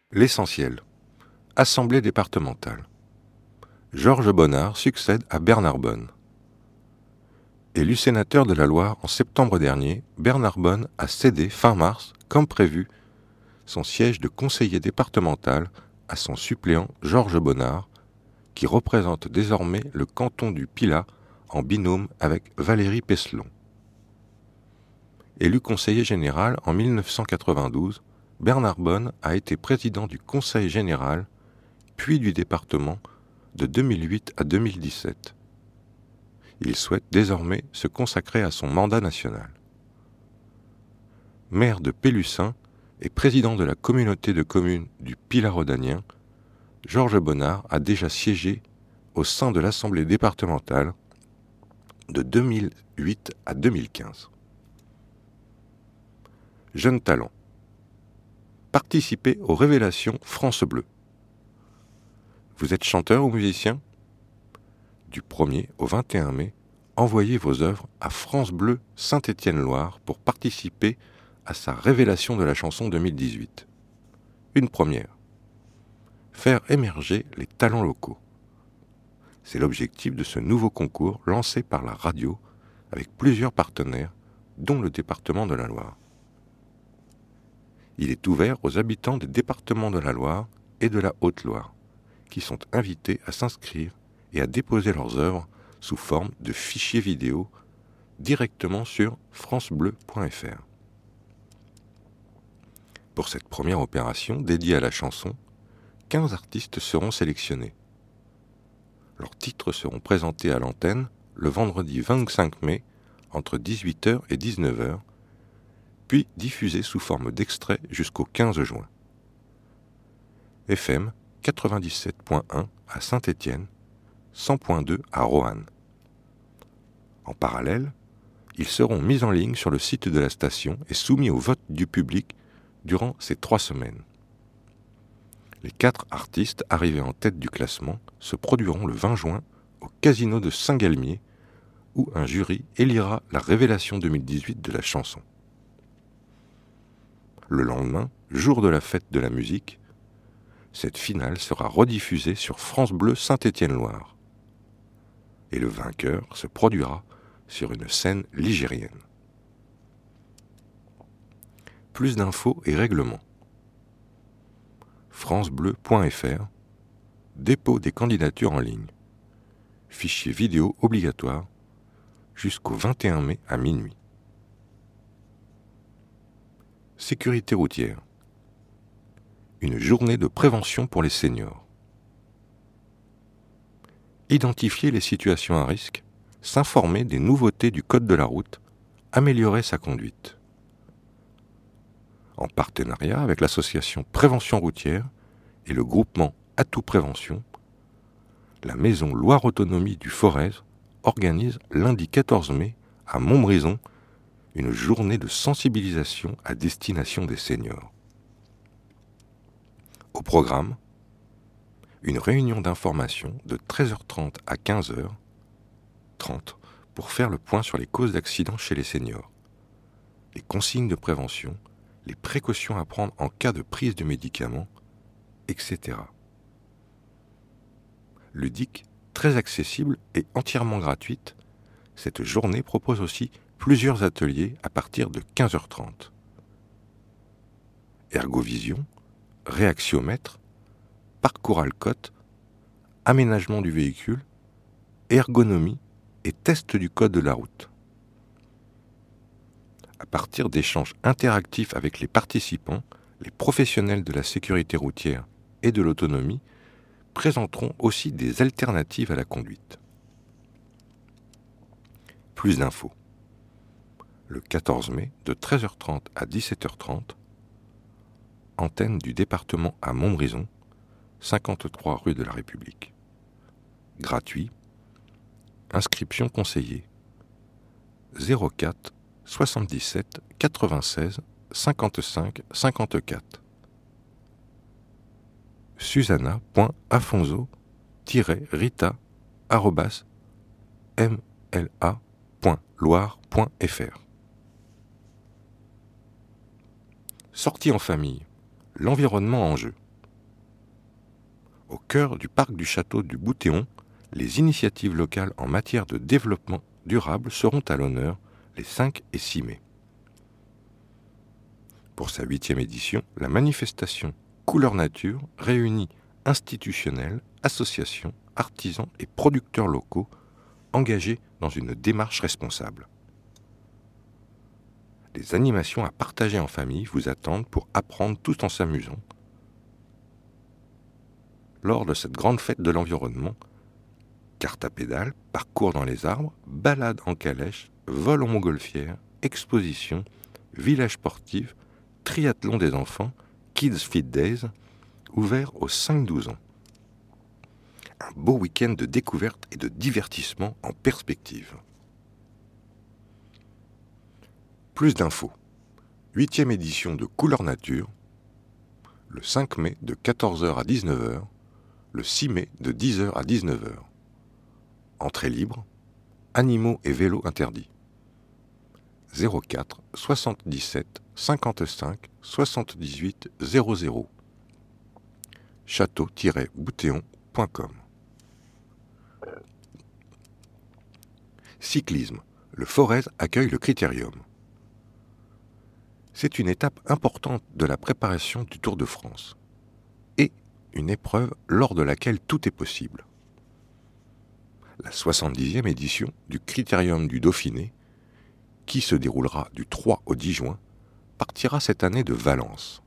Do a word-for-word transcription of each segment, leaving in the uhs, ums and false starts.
L'essentiel. Assemblée départementale. Georges Bonnard succède à Bernard Bonne. Élu sénateur de la Loire en septembre dernier, Bernard Bonne a cédé fin mars, comme prévu, son siège de conseiller départemental à son suppléant Georges Bonnard, qui représente désormais le canton du Pilat en binôme avec Valérie Pesselon. Élu conseiller général en mille neuf cent quatre-vingt-douze, Bernard Bonne a été président du Conseil général, puis du département, de deux mille huit à deux mille dix-sept. Il souhaite désormais se consacrer à son mandat national. Maire de Pélussin et président de la communauté de communes du Pilat rhodanien, Georges Bonnard a déjà siégé au sein de l'Assemblée départementale de deux mille huit à deux mille quinze. Jeunes talents. Participez aux Révélations France Bleu. Vous êtes chanteur ou musicien ? Du premier au vingt et un mai, envoyez vos œuvres à France Bleu Saint-Étienne-Loire pour participer à sa Révélation de la chanson deux mille dix-huit. Une première. Faire émerger les talents locaux. C'est l'objectif de ce nouveau concours lancé par la radio avec plusieurs partenaires, dont le département de la Loire. Il est ouvert aux habitants des départements de la Loire et de la Haute-Loire, qui sont invités à s'inscrire et à déposer leurs œuvres sous forme de fichiers vidéo directement sur francebleu point f r. Pour cette première opération dédiée à la chanson, quinze artistes seront sélectionnés. Leurs titres seront présentés à l'antenne le vendredi vingt-cinq mai entre dix-huit heures et dix-neuf heures, puis diffusés sous forme d'extrait jusqu'au quinze juin. F M quatre-vingt-dix-sept point un à Saint-Étienne, cent point deux à Roanne. En parallèle, ils seront mis en ligne sur le site de la station et soumis au vote du public durant ces trois semaines. Les quatre artistes arrivés en tête du classement se produiront le vingt juin au Casino de Saint-Galmier, où un jury élira la Révélation deux mille dix-huit de la chanson. Le lendemain, jour de la fête de la musique, cette finale sera rediffusée sur France Bleu Saint-Étienne-Loire. Et le vainqueur se produira sur une scène ligérienne. Plus d'infos et règlements. francebleu point f r. Dépôt des candidatures en ligne. Fichier vidéo obligatoire jusqu'au vingt et un mai à minuit. Sécurité routière. Une journée de prévention pour les seniors. Identifier les situations à risque, s'informer des nouveautés du code de la route, améliorer sa conduite. En partenariat avec l'association Prévention routière et le groupement Atout Prévention, la maison Loire Autonomie du Forez organise lundi quatorze mai à Montbrison une journée de sensibilisation à destination des seniors. Au programme, une réunion d'information de treize heures trente à quinze heures trente pour faire le point sur les causes d'accidents chez les seniors, les consignes de prévention, les précautions à prendre en cas de prise de médicaments, et cetera. Ludique, très accessible et entièrement gratuite, cette journée propose aussi plusieurs ateliers à partir de quinze heures trente. Ergovision, réaxiomètre, parcours Alcotte, aménagement du véhicule, ergonomie et test du code de la route. À partir d'échanges interactifs avec les participants, les professionnels de la sécurité routière et de l'autonomie présenteront aussi des alternatives à la conduite. Plus d'infos. Le quatorze mai, de treize heures trente à dix-sept heures trente, antenne du département à Montbrison, cinquante-trois rue de la République. Gratuit. Inscription conseillée. zéro quatre soixante-dix-sept quatre-vingt-seize cinquante-cinq cinquante-quatre. susanna point afonso tiret rita arobase m l a point loire point f r. Sortie en famille. L'environnement en jeu. Au cœur du parc du château du Bouthéon, les initiatives locales en matière de développement durable seront à l'honneur les cinq et six mai. Pour sa huitième édition, la manifestation Couleur Nature réunit institutionnels, associations, artisans et producteurs locaux engagés dans une démarche responsable. Des animations à partager en famille vous attendent pour apprendre tout en s'amusant. Lors de cette grande fête de l'environnement, carte à pédales, parcours dans les arbres, balade en calèche, vol en montgolfière, exposition, village sportif, triathlon des enfants, Kids Fit Days, ouvert aux cinq douze ans. Un beau week-end de découverte et de divertissement en perspective. Plus d'infos. Huitième édition de Couleur Nature, le cinq mai de quatorze heures à dix-neuf heures, le six mai de dix heures à dix-neuf heures. Entrée libre, animaux et vélos interdits. zéro quatre soixante-dix-sept cinquante-cinq soixante-dix-huit zéro zéro. château tiret bouthéon point com. Cyclisme. Le Forez accueille le Critérium. C'est une étape importante de la préparation du Tour de France et une épreuve lors de laquelle tout est possible. La soixante-dixième édition du Critérium du Dauphiné, qui se déroulera du trois au dix juin, partira cette année de Valence.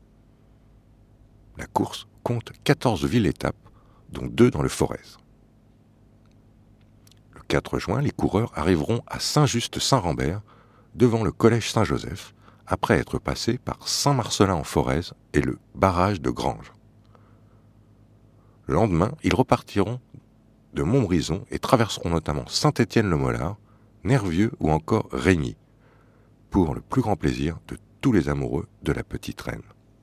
La course compte quatorze villes-étapes, dont deux dans le Forez. Le quatre juin, les coureurs arriveront à Saint-Just-Saint-Rambert, devant le collège Saint-Joseph, après être passés par Saint-Marcellin-en-Forez et le barrage de Granges. Le lendemain, ils repartiront de Montbrison et traverseront notamment Saint-Étienne-le-Molard, Nervieux ou encore Régny, pour le plus grand plaisir de tous les amoureux de la petite reine.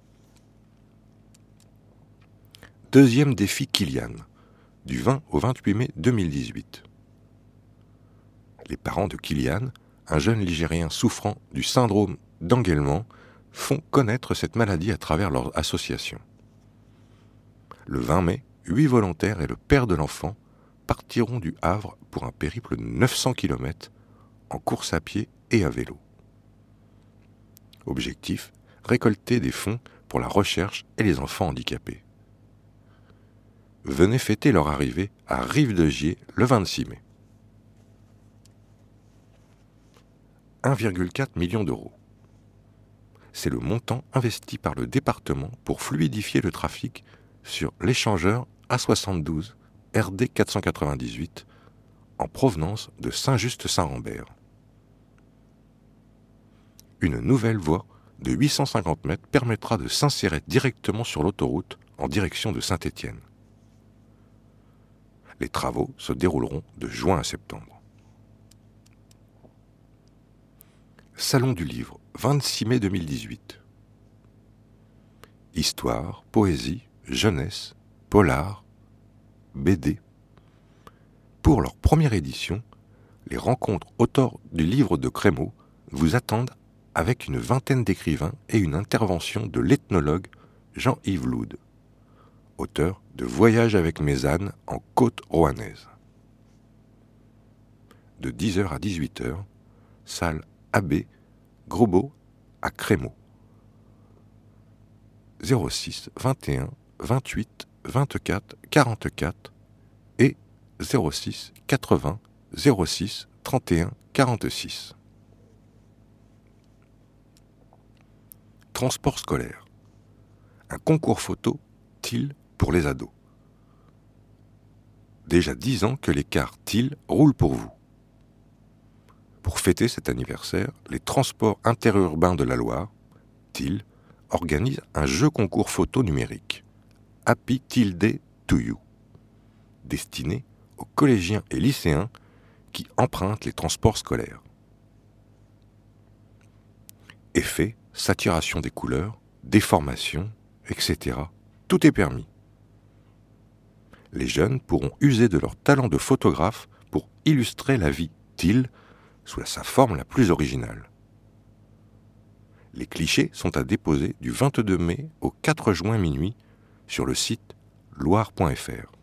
Deuxième défi Kilian, du vingt au vingt-huit mai deux mille dix-huit. Les parents de Kilian, un jeune Ligérien souffrant du syndrome d'Engelmann, font connaître cette maladie à travers leur association. Le vingt mai, huit volontaires et le père de l'enfant partiront du Havre pour un périple de neuf cents kilomètres en course à pied et à vélo. Objectif, récolter des fonds pour la recherche et les enfants handicapés. Venez fêter leur arrivée à Rive-de-Gier le vingt-six mai. un virgule quatre million d'euros. C'est le montant investi par le département pour fluidifier le trafic sur l'échangeur A soixante-douze R D quatre cent quatre-vingt-dix-huit en provenance de Saint-Just-Saint-Rambert. Une nouvelle voie de huit cent cinquante mètres permettra de s'insérer directement sur l'autoroute en direction de Saint-Étienne. Les travaux se dérouleront de juin à septembre. Salon du livre, vingt-six mai deux mille dix-huit. Histoire, poésie, jeunesse, polar, B D. Pour leur première édition, les rencontres auteurs du livre de Crémeau vous attendent avec une vingtaine d'écrivains et une intervention de l'ethnologue Jean-Yves Loud, auteur de Voyage avec mes ânes en côte roannaise. De dix heures à dix-huit heures, salle A B, Grosbeau à Crémeau. zéro six vingt et un vingt-huit vingt-quatre quarante-quatre et zéro six quatre-vingts zéro six trente et un quarante-six. Transport scolaire. Un concours photo T I L pour les ados. Déjà dix ans que les cars T I L roulent pour vous. Pour fêter cet anniversaire, les transports interurbains de la Loire, T I L, organisent un jeu concours photo numérique, Happy T I L Day to You, destiné aux collégiens et lycéens qui empruntent les transports scolaires. Effets, saturation des couleurs, déformation, et cetera. Tout est permis. Les jeunes pourront user de leur talent de photographe pour illustrer la vie T I L sous sa forme la plus originale. Les clichés sont à déposer du vingt-deux mai au quatre juin minuit sur le site loire point f r.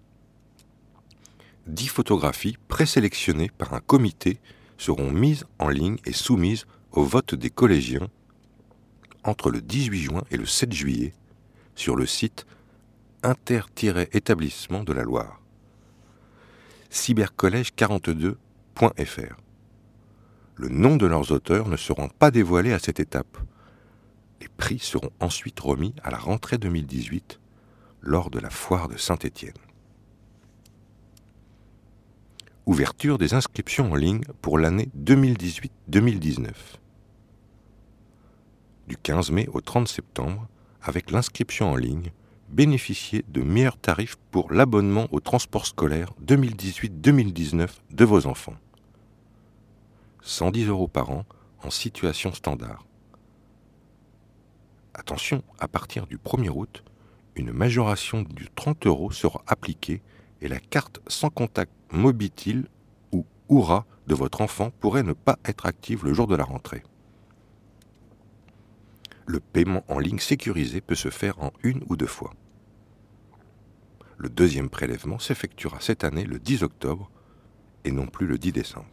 Dix photographies présélectionnées par un comité seront mises en ligne et soumises au vote des collégiens entre le dix-huit juin et le sept juillet sur le site inter-établissement de la Loire, cybercollège quarante-deux point f r. Le nom de leurs auteurs ne seront pas dévoilés à cette étape. Les prix seront ensuite remis à la rentrée deux mille dix-huit lors de la foire de Saint-Étienne. Ouverture des inscriptions en ligne pour l'année deux mille dix-huit deux mille dix-neuf. Du quinze mai au trente septembre, avec l'inscription en ligne, bénéficiez de meilleurs tarifs pour l'abonnement au transport scolaire deux mille dix-huit deux mille dix-neuf de vos enfants. cent dix euros par an en situation standard. Attention, à partir du premier août, une majoration de trente euros sera appliquée et la carte sans contact Mobitil ou Oura de votre enfant pourrait ne pas être active le jour de la rentrée. Le paiement en ligne sécurisé peut se faire en une ou deux fois. Le deuxième prélèvement s'effectuera cette année le dix octobre et non plus le dix décembre.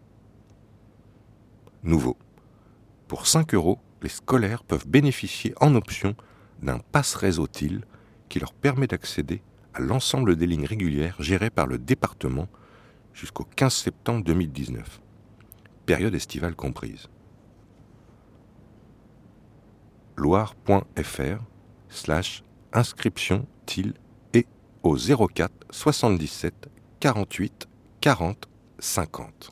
Nouveau. Pour cinq euros, les scolaires peuvent bénéficier en option d'un pass réseau T I L qui leur permet d'accéder à l'ensemble des lignes régulières gérées par le département jusqu'au quinze septembre deux mille dix-neuf, période estivale comprise. loire point f r slash inscription T I L et au zéro quatre soixante-dix-sept quarante-huit quarante cinquante.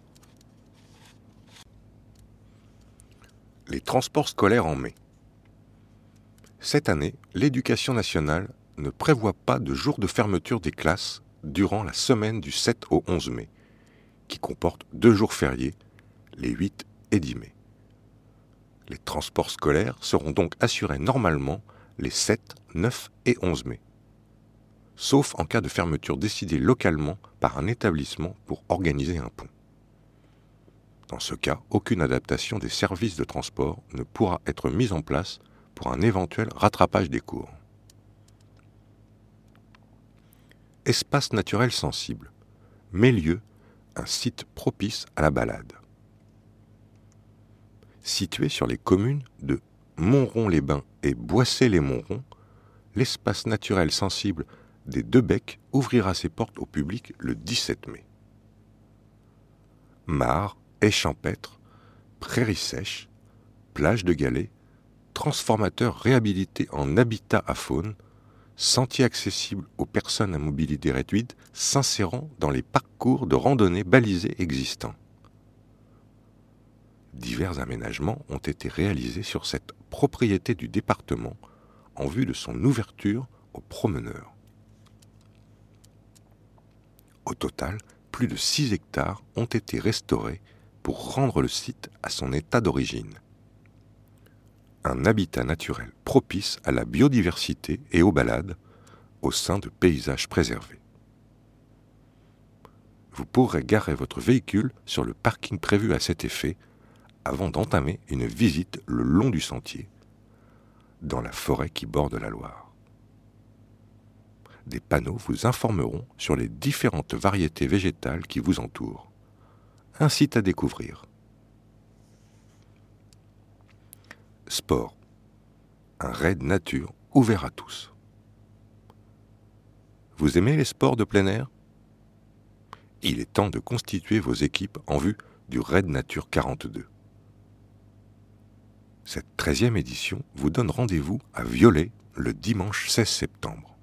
Les transports scolaires en mai. Cette année, l'Éducation nationale ne prévoit pas de jour de fermeture des classes durant la semaine du sept au onze mai, qui comporte deux jours fériés, les huit et dix mai. Les transports scolaires seront donc assurés normalement les sept, neuf et onze mai, sauf en cas de fermeture décidée localement par un établissement pour organiser un pont. Dans ce cas, aucune adaptation des services de transport ne pourra être mise en place pour un éventuel rattrapage des cours. Espace naturel sensible. Mélieu, un site propice à la balade. Situé sur les communes de Montrond-les-Bains et Boissé-les-Montrond, l'espace naturel sensible des Deux Becs ouvrira ses portes au public le dix-sept mai. Mares, haies champêtres, prairies sèches, plages de galets, transformateurs réhabilités en habitat à faune, sentiers accessibles aux personnes à mobilité réduite s'insérant dans les parcours de randonnée balisés existants. Divers aménagements ont été réalisés sur cette propriété du département en vue de son ouverture aux promeneurs. Au total, plus de six hectares ont été restaurés pour rendre le site à son état d'origine. Un habitat naturel propice à la biodiversité et aux balades au sein de paysages préservés. Vous pourrez garer votre véhicule sur le parking prévu à cet effet avant d'entamer une visite le long du sentier, dans la forêt qui borde la Loire. Des panneaux vous informeront sur les différentes variétés végétales qui vous entourent. Un site à découvrir. Sport. Un raid nature ouvert à tous. Vous aimez les sports de plein air ? Il est temps de constituer vos équipes en vue du Raid Nature quarante-deux. Cette treizième édition vous donne rendez-vous à Viollet le dimanche seize septembre.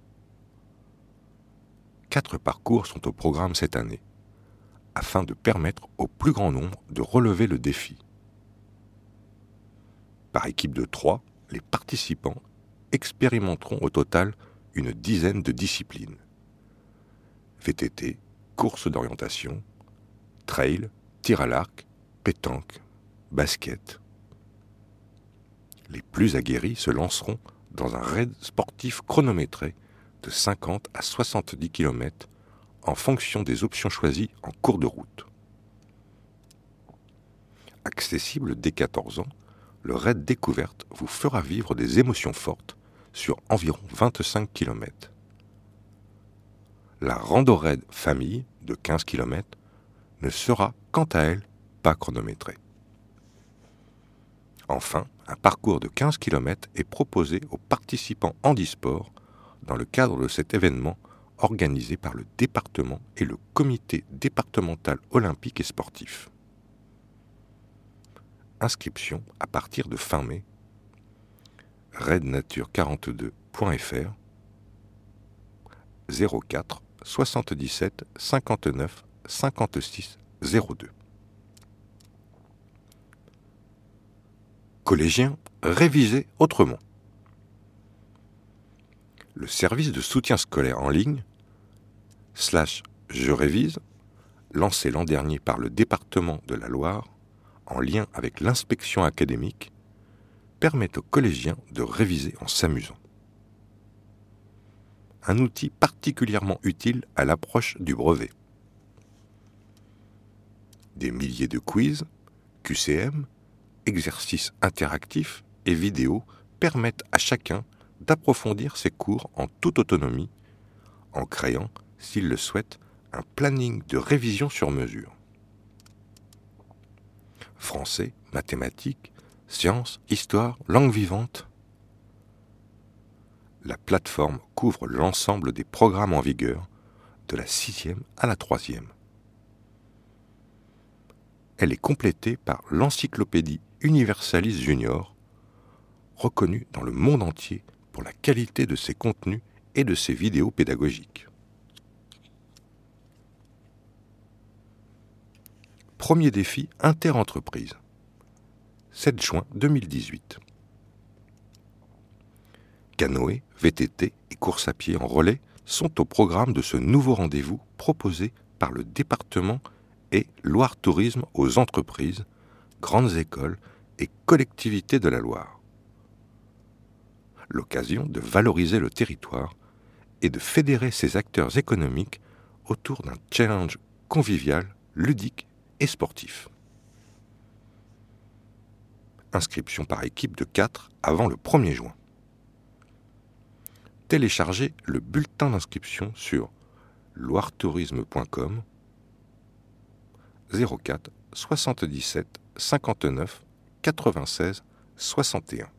Quatre parcours sont au programme cette année, afin de permettre au plus grand nombre de relever le défi. Par équipe de trois, les participants expérimenteront au total une dizaine de disciplines. V T T, course d'orientation, trail, tir à l'arc, pétanque, basket. Les plus aguerris se lanceront dans un raid sportif chronométré de cinquante à soixante-dix kilomètres en fonction des options choisies en cours de route. Accessible dès quatorze ans, le raid découverte vous fera vivre des émotions fortes sur environ vingt-cinq kilomètres. la rando-raid famille de quinze kilomètres ne sera, quant à elle, pas chronométrée. Enfin, un parcours de quinze kilomètres est proposé aux participants handisport dans le cadre de cet événement organisé par le département et le comité départemental olympique et sportif. Inscription à partir de fin mai. raid nature quarante-deux point f r zéro quatre soixante-dix-sept cinquante-neuf cinquante-six zéro deux. Collégiens, révisez autrement. Le service de soutien scolaire en ligne, slash Je révise, lancé l'an dernier par le département de la Loire, en lien avec l'inspection académique, permet aux collégiens de réviser en s'amusant. Un outil particulièrement utile à l'approche du brevet. Des milliers de quiz, Q C M, exercices interactifs et vidéos permettent à chacun d'approfondir ses cours en toute autonomie, en créant, s'il le souhaite, un planning de révision sur mesure. Français, mathématiques, sciences, histoire, langue vivante. La plateforme couvre l'ensemble des programmes en vigueur, de la sixième à la troisième. Elle est complétée par l'Encyclopédie Universalis Junior, reconnue dans le monde entier pour la qualité de ses contenus et de ses vidéos pédagogiques. Premier défi interentreprise. sept juin deux mille dix-huit. Canoë, V T T et course à pied en relais sont au programme de ce nouveau rendez-vous proposé par le département et Loire Tourisme aux entreprises, grandes écoles et collectivités de la Loire. L'occasion de valoriser le territoire et de fédérer ses acteurs économiques autour d'un challenge convivial, ludique et sportif. Inscription par équipe de quatre avant le premier juin. Téléchargez le bulletin d'inscription sur loiretourisme point com zéro quatre soixante-dix-sept cinquante-neuf quatre-vingt-seize soixante et un.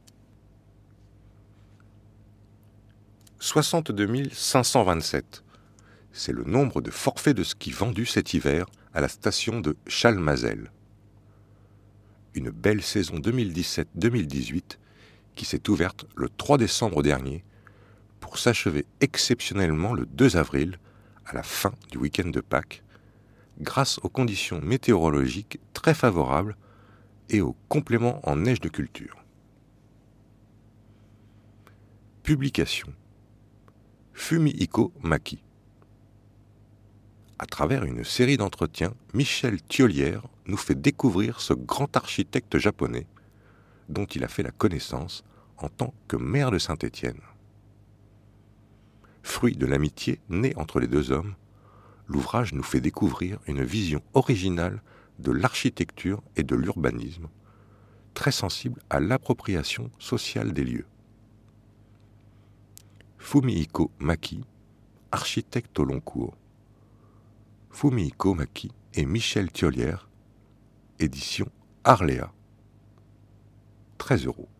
soixante-deux mille cinq cent vingt-sept. C'est le nombre de forfaits de ski vendus cet hiver à la station de Chalmazel. Une belle saison deux mille dix-sept deux mille dix-huit qui s'est ouverte le trois décembre dernier pour s'achever exceptionnellement le deux avril, à la fin du week-end de Pâques, grâce aux conditions météorologiques très favorables et aux compléments en neige de culture. Publication. Fumihiko Maki. À travers une série d'entretiens, Michel Thiollière nous fait découvrir ce grand architecte japonais dont il a fait la connaissance en tant que maire de Saint-Étienne. Fruit de l'amitié née entre les deux hommes, l'ouvrage nous fait découvrir une vision originale de l'architecture et de l'urbanisme, très sensible à l'appropriation sociale des lieux. Fumihiko Maki, architecte au long cours. Fumihiko Maki et Michel Thiollière, édition Arléa. treize euros.